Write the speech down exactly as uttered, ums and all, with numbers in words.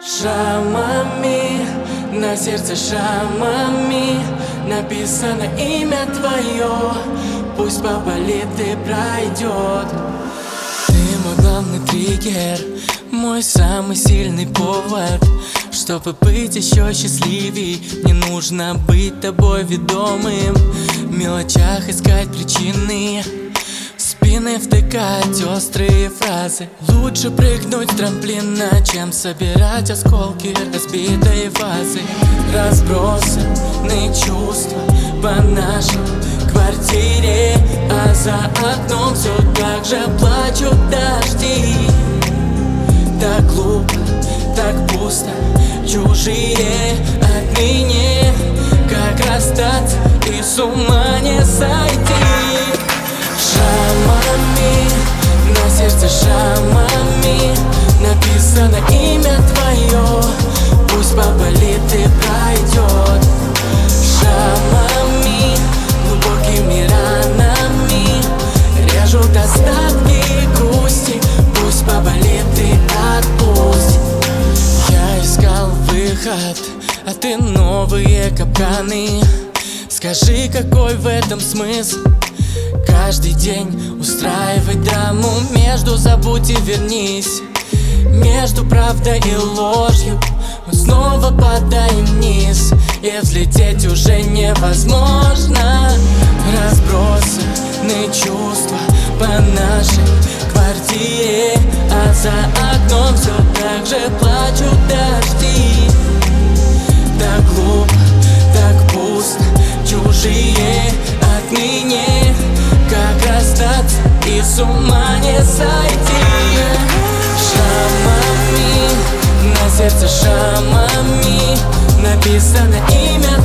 Шамами, на сердце шамами написано имя твое. Пусть поболит и пройдет. Ты мой главный триггер, мой самый сильный повод. Чтобы быть еще счастливей, не нужно быть тобой ведомым. В мелочах искать причины, в спины втыкать острые фразы. Лучше прыгнуть с трамплина, чем собирать осколки разбитой вазы. Разбросаны чувства по нашей квартире, а за окном все так же плачут дожди. Так глупо, так пусто, чужие отныне. Как расстаться и с ума не сойти? Шамами, на сердце шамами написано имя твое. Пусть поболит и пройдет. Шамами, глубокими ранами режут остатки грусти. Пусть поболит и отпусть. Я искал выход, а ты новые капканы. Скажи, какой в этом смысл? Каждый день устраивать драму между забудь и вернись. Между правдой и ложью мы снова падаем вниз, и взлететь уже невозможно. Разбросаны чувства по нашей квартире, а за окном все так же плачут дожди. Так глупо, так пусто, чужие отныне. Как расстаться и с ума не сойти? Шамами, на сердце шамами написано имя